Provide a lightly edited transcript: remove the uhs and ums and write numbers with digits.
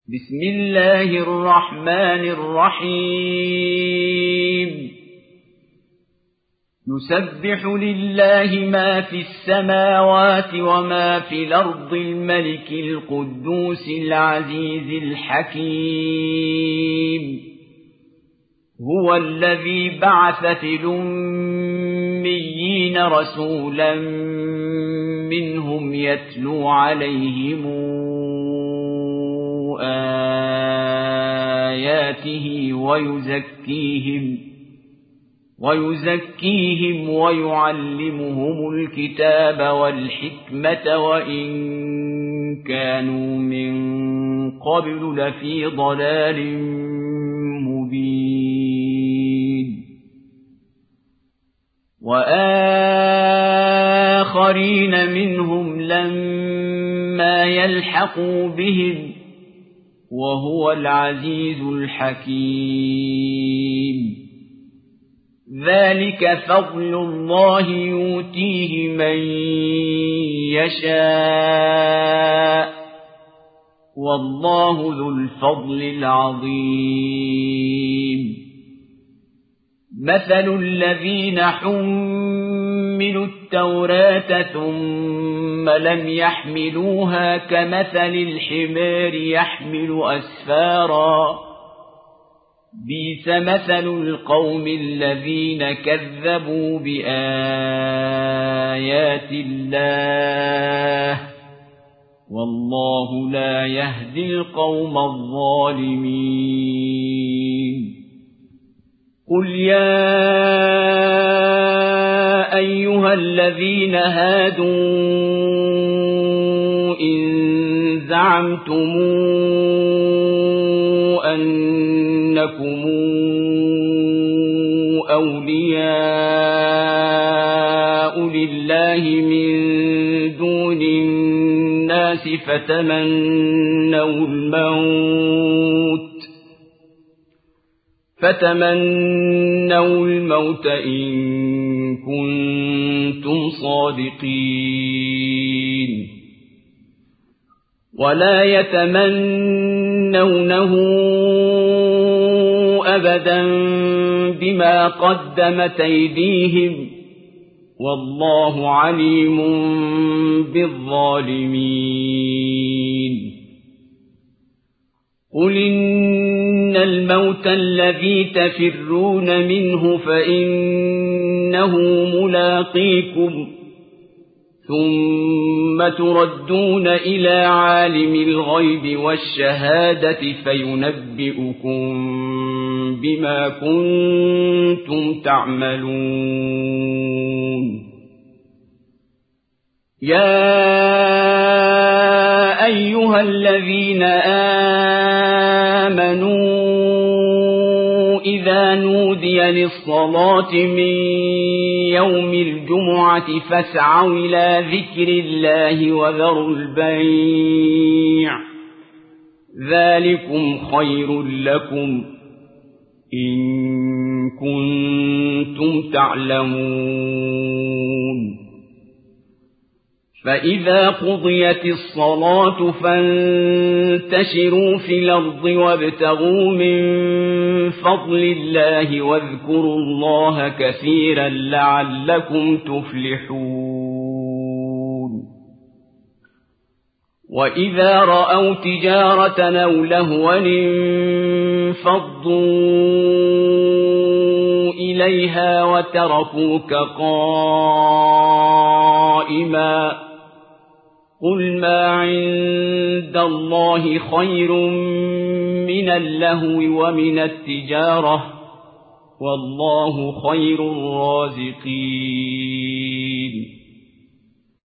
بسم الله الرحمن الرحيم يسبح لله ما في السماوات وما في الأرض الملك القدوس العزيز الحكيم هو الذي بعث في الأميين رسولا منهم يتلو عليهم آياته ويزكيهم ويعلمهم الكتاب والحكمة وإن كانوا من قبل لفي ضلال مبين وآخرين منهم لما يلحقوا بهم وهو العزيز الحكيم ذلك فضل الله يؤتيه من يشاء والله ذو الفضل العظيم مثل الذين حملوا التوراة ثم لم يحملوها كمثل الحمار يحمل أسفارا بئس مثل القوم الذين كذبوا بآيات الله والله لا يهدي القوم الظالمين قل يا أيها الذين هادوا إن زعمتم أنكم أولياء لله من دون الناس فتمنوا الموت إن كنتم صادقين ولا يتمنونه أبدا بما قدمت أيديهم والله عليم بالظالمين قل إن الموت الذي تفرون منه فإنه ملاقيكم ثم تردون إلى عالم الغيب والشهادة فينبئكم بما كنتم تعملون يا أيها الذين آمنوا إذا نودي للصلاة من يوم الجمعة فاسعوا إلى ذكر الله وذروا البيع ذلكم خير لكم إن كنتم تعلمون فإذا قضيت الصلاة فانتشروا في الأرض وابتغوا من فضل الله واذكروا الله كثيرا لعلكم تفلحون وإذا رأوا تجارة أو لهوا انفضوا إليها وتركوك قائما قل ما عند الله خير من اللهو ومن التجارة والله خير الرازقين